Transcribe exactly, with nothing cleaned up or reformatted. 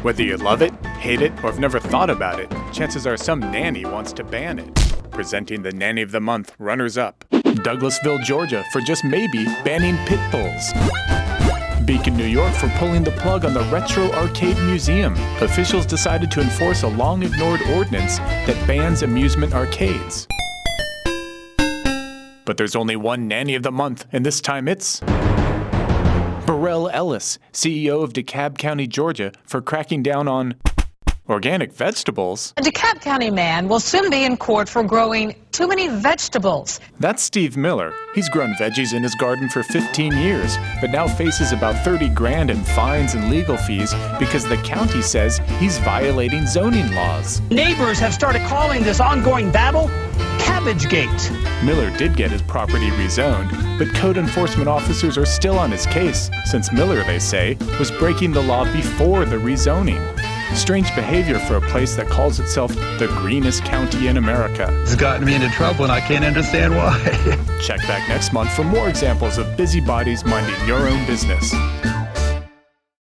Whether you love it, hate it, or have never thought about it, chances are some nanny wants to ban it. Presenting the Nanny of the Month runners-up. Douglasville, Georgia, for just maybe banning pit bulls. Beacon, New York, for pulling the plug on the Retro Arcade Museum. Officials decided to enforce a long-ignored ordinance that bans amusement arcades. But there's only one Nanny of the Month, and this time it's Burrell Ellis, C E O of DeKalb County, Georgia, for cracking down on organic vegetables. A DeKalb County man will soon be in court for growing too many vegetables. That's Steve Miller. He's grown veggies in his garden for fifteen years, but now faces about thirty grand in fines and legal fees because the county says he's violating zoning laws. Neighbors have started calling this ongoing battle Cabbagegate. Miller did get his property rezoned, but code enforcement officers are still on his case, since Miller, they say, was breaking the law before the rezoning. Strange behavior for a place that calls itself the greenest county in America. It's gotten me into trouble and I can't understand why. Check back next month for more examples of busybodies minding your own business.